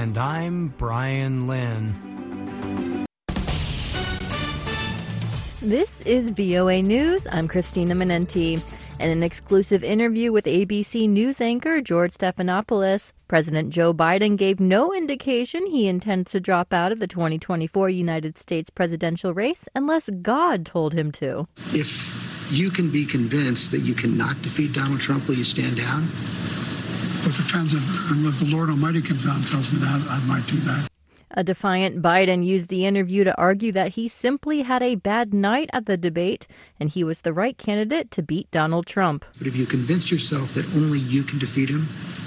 And I'm Brian Lynn. This is VOA News. I'm Christina Menenti. In an exclusive interview with ABC News anchor George Stephanopoulos, President Joe Biden gave no indication he intends to drop out of the 2024 United States presidential race unless God told him to. If you can be convinced that you cannot defeat Donald Trump, will you stand down? It depends if the Lord Almighty comes out and tells me that, I might do that. A defiant Biden used the interview to argue that he simply had a bad night at the debate and he was the right candidate to beat Donald Trump. But if you convince yourself that only you can defeat him?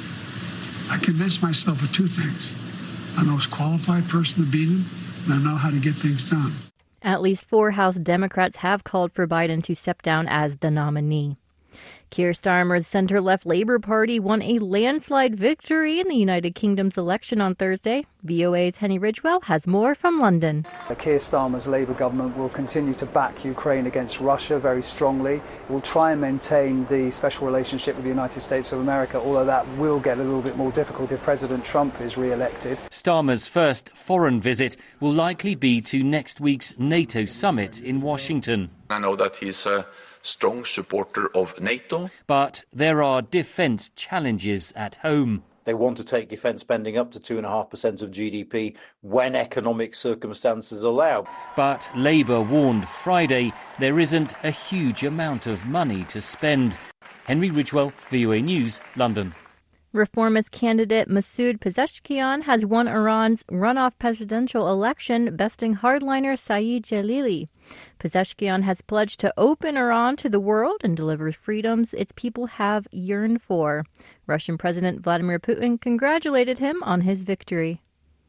I convinced myself of two things. I'm the most qualified person to beat him, and I know how to get things done. At least 4 House Democrats have called for Biden to step down as the nominee. Keir Starmer's centre-left Labour Party won a landslide victory in the United Kingdom's election on Thursday. VOA's Henny Ridgwell has more from London. Keir Starmer's Labour government will continue to back Ukraine against Russia very strongly. It will try and maintain the special relationship with the United States of America, although that will get a little bit more difficult if President Trump is re-elected. Starmer's first foreign visit will likely be to next week's NATO summit in Washington. I know that he's a strong supporter of NATO. But there are defence challenges at home. They want to take defence spending up to 2.5% of GDP when economic circumstances allow. But Labour warned Friday there isn't a huge amount of money to spend. Henry Ridgwell, VOA News, London. Reformist candidate Masoud Pezeshkian has won Iran's runoff presidential election, besting hardliner Saeed Jalili. Pezeshkian has pledged to open Iran to the world and deliver freedoms its people have yearned for. Russian President Vladimir Putin congratulated him on his victory.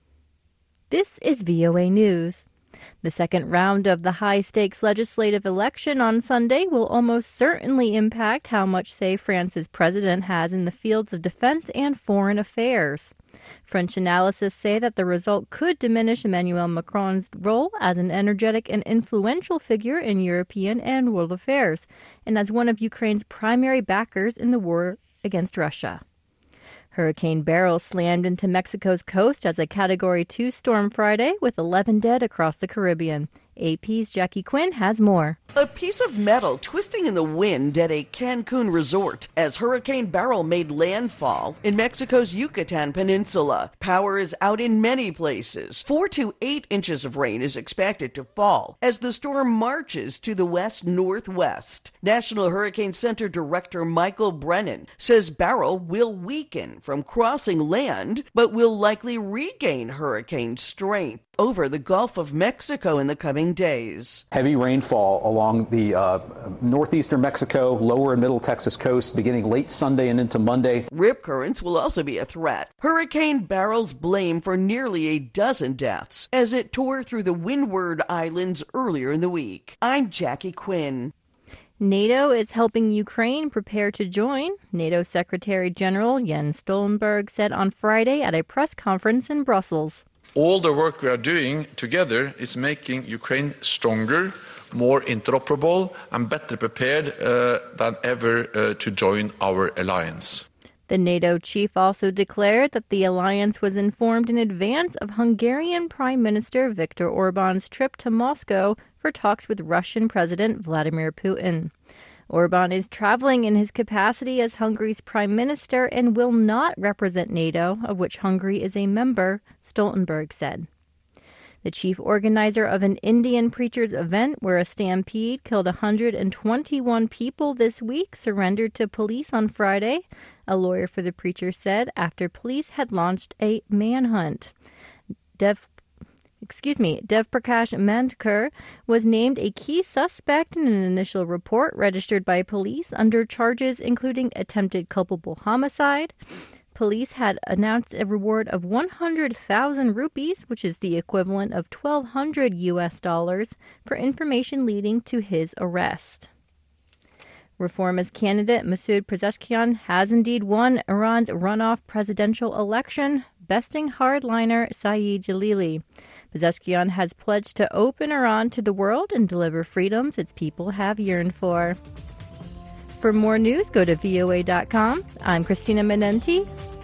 This is VOA News. The second round of the high-stakes legislative election on Sunday will almost certainly impact how much say France's president has in the fields of defense and foreign affairs. French analysts say that the result could diminish Emmanuel Macron's role as an energetic and influential figure in European and world affairs, and as one of Ukraine's primary backers in the war against Russia. Hurricane Beryl slammed into Mexico's coast as a Category 2 storm Friday, with 11 dead across the Caribbean. AP's Jackie Quinn has more. A piece of metal twisting in the wind at a Cancun resort as Hurricane Beryl made landfall in Mexico's Yucatan Peninsula. Power is out in many places. 4 to 8 inches of rain is expected to fall as the storm marches to the west-northwest. National Hurricane Center Director Michael Brennan says Beryl will weaken from crossing land, but will likely regain hurricane strength over the Gulf of Mexico in the coming days. Heavy rainfall along the northeastern Mexico, lower and middle Texas coast beginning late Sunday and into Monday. Rip currents will also be a threat. Hurricane Beryl's blame for nearly a dozen deaths as it tore through the Windward Islands earlier in the week. I'm Jackie Quinn. NATO is helping Ukraine prepare to join. NATO Secretary General Jens Stoltenberg said on Friday at a press conference in Brussels. All the work we are doing together is making Ukraine stronger, more interoperable and better prepared than ever to join our alliance. The NATO chief also declared that the alliance was informed in advance of Hungarian Prime Minister Viktor Orban's trip to Moscow for talks with Russian President Vladimir Putin. Orban is traveling in his capacity as Hungary's prime minister and will not represent NATO, of which Hungary is a member, Stoltenberg said. The chief organizer of an Indian preacher's event where a stampede killed 121 people this week surrendered to police on Friday, a lawyer for the preacher said, after police had launched a manhunt. Dev Prakash Mandkar was named a key suspect in an initial report registered by police under charges including attempted culpable homicide. Police had announced a reward of 100,000 rupees, which is the equivalent of $1,200 for information leading to his arrest. Reformist candidate Masoud Pezeshkian has indeed won Iran's runoff presidential election, besting hardliner Saeed Jalili. Pezeshkian has pledged to open Iran to the world and deliver freedoms its people have yearned for. For more news, go to VOA.com. I'm Christina Menenti.